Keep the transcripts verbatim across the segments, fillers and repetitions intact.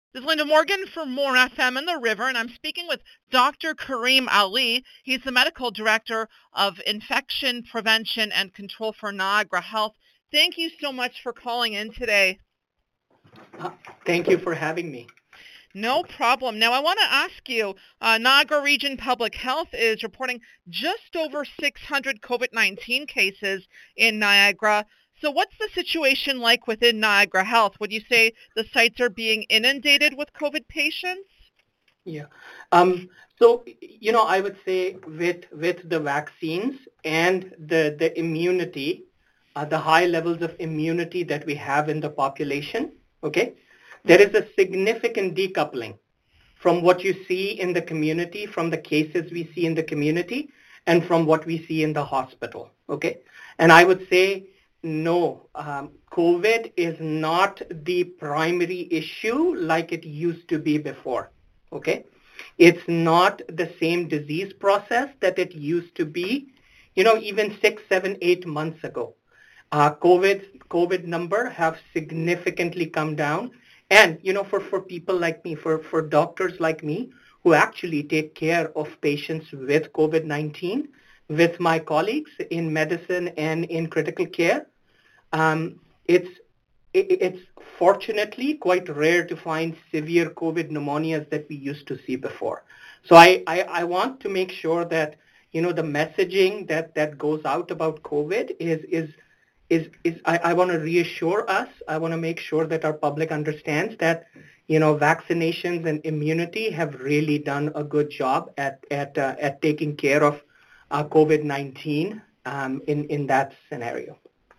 This is Linda Morgan for More F M in the River, and I'm speaking with Doctor Kareem Ali. He's the Medical Director of Infection Prevention and Control for Niagara Health. Thank you so much for calling in today. Uh, thank you for having me. No problem. Now, I want to ask you, uh, Niagara Region Public Health is reporting just over six hundred COVID nineteen cases in Niagara. So what's the situation like within Niagara Health? Would you say the sites are being inundated with COVID patients? Yeah. Um, so, you know, I would say with with the vaccines and the, the immunity, uh, the high levels of immunity that we have in the population, okay, there is a significant decoupling from what you see in the community, from the cases we see in the community, and from what we see in the hospital, okay? And I would say, no, um, COVID is not the primary issue like it used to be before, okay? It's not the same disease process that it used to be, you know, even six, seven, eight months ago. Uh, COVID, COVID number have significantly come down. And, you know, for, for people like me, for, for doctors like me, who actually take care of patients with COVID nineteen, with my colleagues in medicine and in critical care, um, it's it, it's fortunately quite rare to find severe COVID pneumonias that we used to see before. So I, I, I want to make sure that, you know, the messaging that, that goes out about COVID is is is is I, I want to reassure us. I want to make sure that our public understands that, you know, vaccinations and immunity have really done a good job at at uh, at taking care of uh, COVID nineteen um, in in that scenario.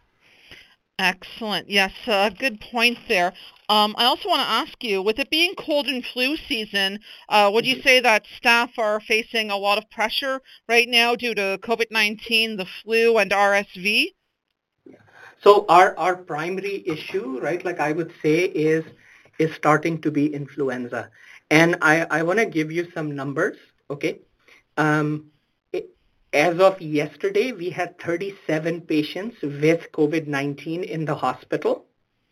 Excellent. Yes, uh, good points there. Um, I also want to ask you, with it being cold and flu season, uh, would you say that staff are facing a lot of pressure right now due to COVID nineteen, the flu, and R S V? So our, our primary issue, right, like I would say, is is starting to be influenza. And I, I want to give you some numbers, okay? Um, it, as of yesterday, we had thirty-seven patients with COVID nineteen in the hospital,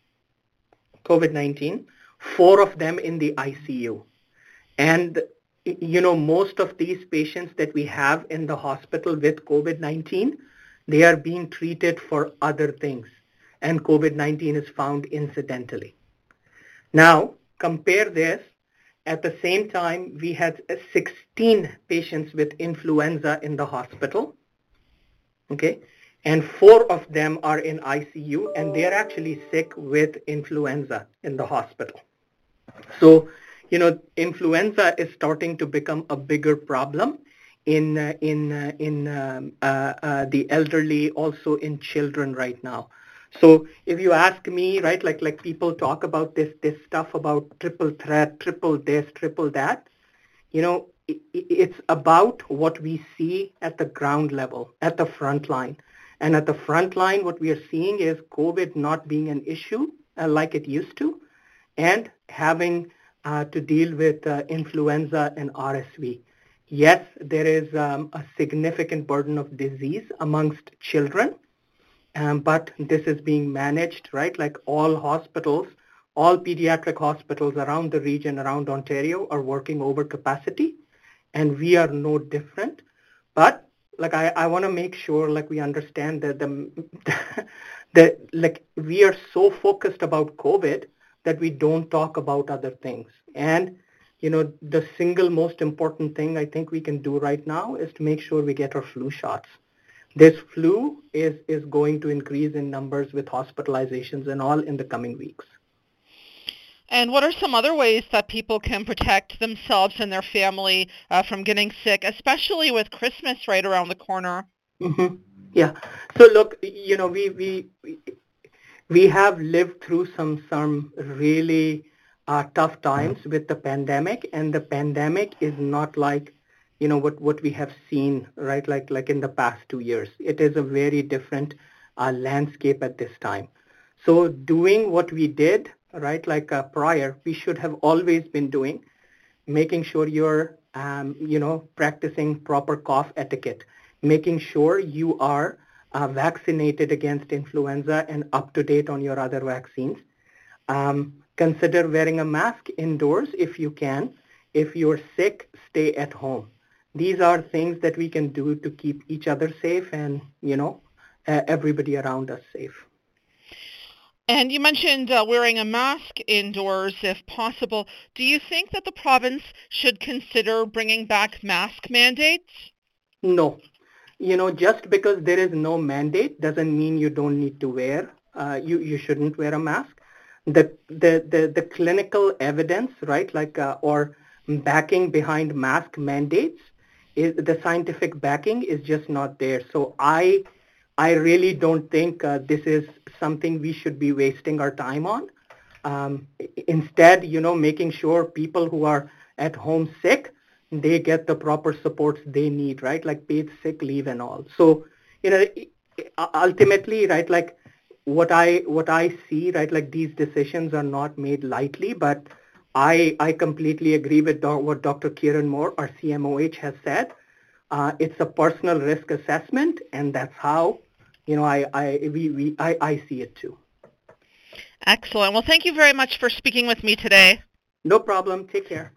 COVID nineteen, four of them in the I C U. And, you know, most of these patients that we have in the hospital with COVID nineteen, they are being treated for other things, and COVID nineteen is found incidentally. Now, compare this. At the same time, we had sixteen patients with influenza in the hospital, okay? And four of them are in I C U, and they're actually sick with influenza in the hospital. So, you know, influenza is starting to become a bigger problem in uh, in uh, in um, uh, uh, the elderly, also in children right now. So if you ask me, right, like like people talk about this this stuff about triple threat, triple this, triple that, you know, it, it's about what we see at the ground level, at the front line. And at the front line, what we are seeing is COVID not being an issue uh, like it used to, and having uh, to deal with uh, influenza and R S V. Yes, there is um, a significant burden of disease amongst children, um, but this is being managed, right? Like all hospitals, all pediatric hospitals around the region, around Ontario, are working over capacity, and we are no different. But like I, I want to make sure like we understand that the, that like we are so focused about COVID that we don't talk about other things. And you know, the single most important thing I think we can do right now is to make sure we get our flu shots. This flu is, is going to increase in numbers with hospitalizations and all in the coming weeks. And what are some other ways that people can protect themselves and their family uh, from getting sick, especially with Christmas right around the corner? Mm-hmm. Yeah. So look, you know, we we we have lived through some some really uh, tough times with the pandemic, and the pandemic is not like, you know, what, what we have seen, right, like like in the past two years. It is a very different uh, landscape at this time. So doing what we did, right, like uh, prior, we should have always been doing, making sure you're, um, you know, practicing proper cough etiquette, making sure you are uh, vaccinated against influenza and up to date on your other vaccines. Um, consider wearing a mask indoors if you can. If you're sick, stay at home. These are things that we can do to keep each other safe and, you know, uh, everybody around us safe. And you mentioned uh, wearing a mask indoors if possible. Do you think that the province should consider bringing back mask mandates? No. You know, just because there is no mandate doesn't mean you don't need to wear, uh, you, you shouldn't wear a mask. The, the, the, the clinical evidence, right, like, uh, or backing behind mask mandates, is the scientific backing is just not there. So I I really don't think uh, this is something we should be wasting our time on. Um, instead, you know, making sure people who are at home sick, they get the proper supports they need, right? Like paid sick leave and all. So, you know, ultimately, right, like what I what I see, right, like these decisions are not made lightly, but I I completely agree with do- what Doctor Kieran Moore, our C M O H, has said. Uh, it's a personal risk assessment, and that's how, you know, I I we, we I, I see it too. Excellent. Well, thank you very much for speaking with me today. No problem. Take care.